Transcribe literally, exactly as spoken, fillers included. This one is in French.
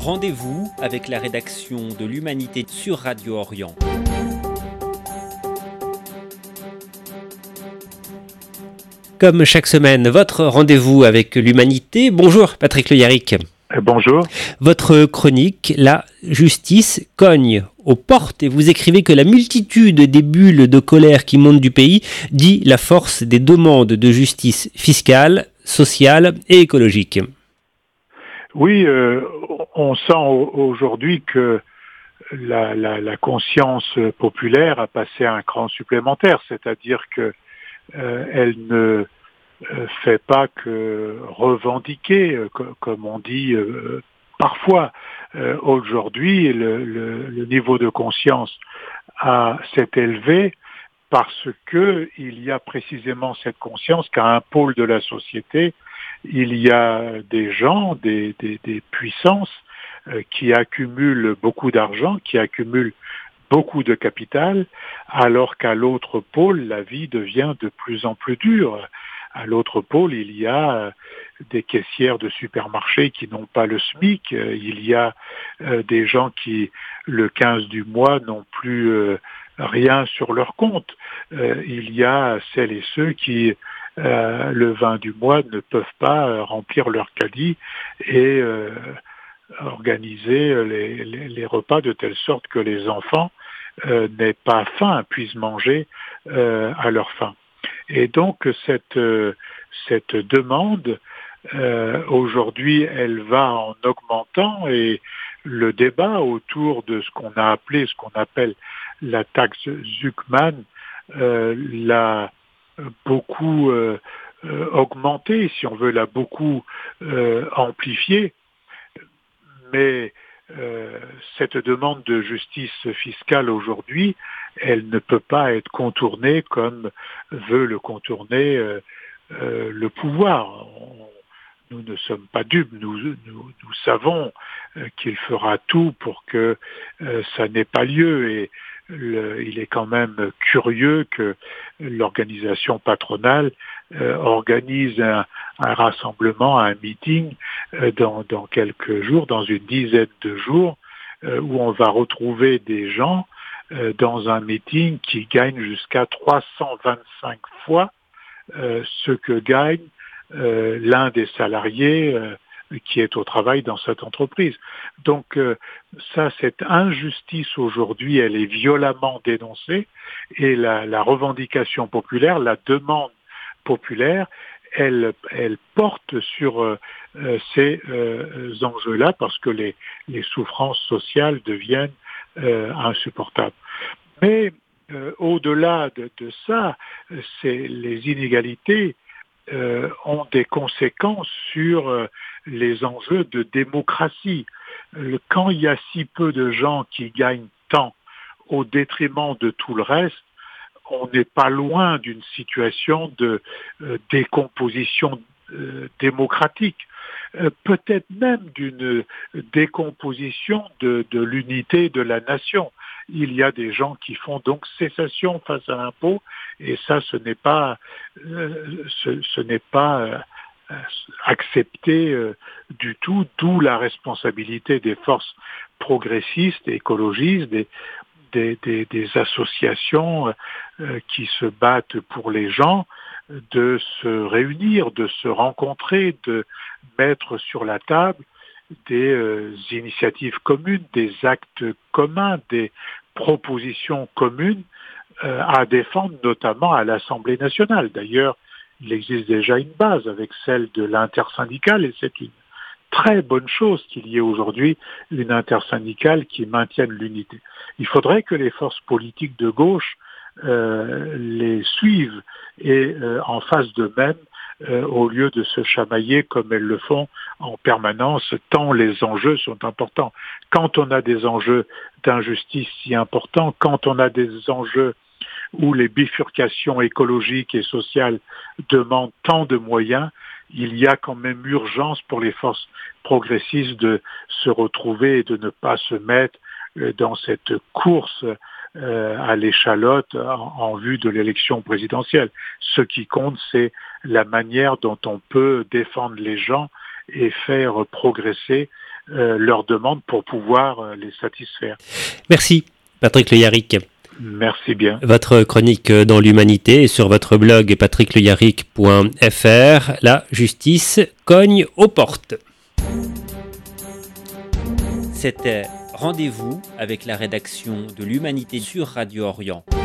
Rendez-vous avec la rédaction de l'Humanité sur Radio Orient. Comme chaque semaine, votre rendez-vous avec l'Humanité. Bonjour Patrick Le Yarrick. Bonjour. Votre chronique, La justice cogne aux portes, et vous écrivez que la multitude des bulles de colère qui montent du pays dit la force des demandes de justice fiscale, sociale et écologique. Oui, euh, on sent aujourd'hui que la, la, la conscience populaire a passé un cran supplémentaire, c'est-à-dire que euh, elle ne euh, fait pas que revendiquer, euh, comme on dit euh, parfois. Euh, aujourd'hui, le, le, le niveau de conscience a, s'est élevé parce que il y a précisément cette conscience qu'à un pôle de la société, il y a des gens, des, des, des puissances euh, qui accumulent beaucoup d'argent, qui accumulent beaucoup de capital, alors qu'à l'autre pôle, la vie devient de plus en plus dure. À l'autre pôle, il y a des caissières de supermarchés qui n'ont pas le SMIC, il y a euh, des gens qui, le quinze du mois, n'ont plus euh, rien sur leur compte. Euh, il y a celles et ceux qui, euh, le vingt du mois, ne peuvent pas euh, remplir leur caddie et euh, organiser les, les, les repas de telle sorte que les enfants euh, n'aient pas faim, puissent manger euh, à leur faim. Et donc cette, euh, cette demande, euh, aujourd'hui, elle va en augmentant, et le débat autour de ce qu'on a appelé, ce qu'on appelle la taxe Zuckman, euh, l'a beaucoup euh, euh, augmenté, si on veut, l'a beaucoup euh, amplifié. Mais euh, cette demande de justice fiscale aujourd'hui, elle ne peut pas être contournée comme veut le contourner euh, euh, le pouvoir. On, nous ne sommes pas dupes, nous, nous, nous savons euh, qu'il fera tout pour que euh, ça n'ait pas lieu, et le, il est quand même curieux que l'organisation patronale euh, organise un, un rassemblement, un meeting euh, dans, dans quelques jours, dans une dizaine de jours, euh, où on va retrouver des gens euh, dans un meeting qui gagnent jusqu'à trois cent vingt-cinq fois euh, ce que gagne Euh, l'un des salariés euh, qui est au travail dans cette entreprise. Donc euh, ça, cette injustice aujourd'hui, elle est violemment dénoncée, et la, la revendication populaire, la demande populaire, elle, elle porte sur euh, ces euh, enjeux-là, parce que les, les souffrances sociales deviennent euh, insupportables. Mais euh, au-delà de, de ça, c'est les inégalités Euh, ont des conséquences sur euh, les enjeux de démocratie. Euh, quand il y a si peu de gens qui gagnent tant au détriment de tout le reste, on n'est pas loin d'une situation de euh, décomposition euh, démocratique, euh, peut-être même d'une décomposition de, de l'unité de la nation. Il y a des gens qui font donc cessation face à l'impôt, et ça, ce n'est pas, euh, ce, ce n'est pas euh, accepté euh, du tout, d'où la responsabilité des forces progressistes et écologistes, des, des, des, des associations euh, qui se battent pour les gens, de se réunir, de se rencontrer, de mettre sur la table des euh, initiatives communes, des actes communs, des propositions communes euh, à défendre, notamment à l'Assemblée nationale. D'ailleurs, il existe déjà une base avec celle de l'intersyndicale, et c'est une très bonne chose qu'il y ait aujourd'hui une intersyndicale qui maintienne l'unité. Il faudrait que les forces politiques de gauche euh, les suivent et euh, en fassent de même, euh, au lieu de se chamailler comme elles le font en permanence, tant les enjeux sont importants. Quand on a des enjeux d'injustice si importants, quand on a des enjeux où les bifurcations écologiques et sociales demandent tant de moyens, il y a quand même urgence pour les forces progressistes de se retrouver et de ne pas se mettre dans cette course euh, à l'échalote en, en vue de l'élection présidentielle. Ce qui compte, c'est la manière dont on peut défendre les gens et faire progresser euh, leurs demandes pour pouvoir euh, les satisfaire. Merci Patrick Le Yarrick. Merci bien. Votre chronique dans l'humanité est sur votre blog patrick le yarrick point f r. La justice cogne aux portes. C'était Rendez-vous avec la rédaction de l'Humanité sur Radio Orient.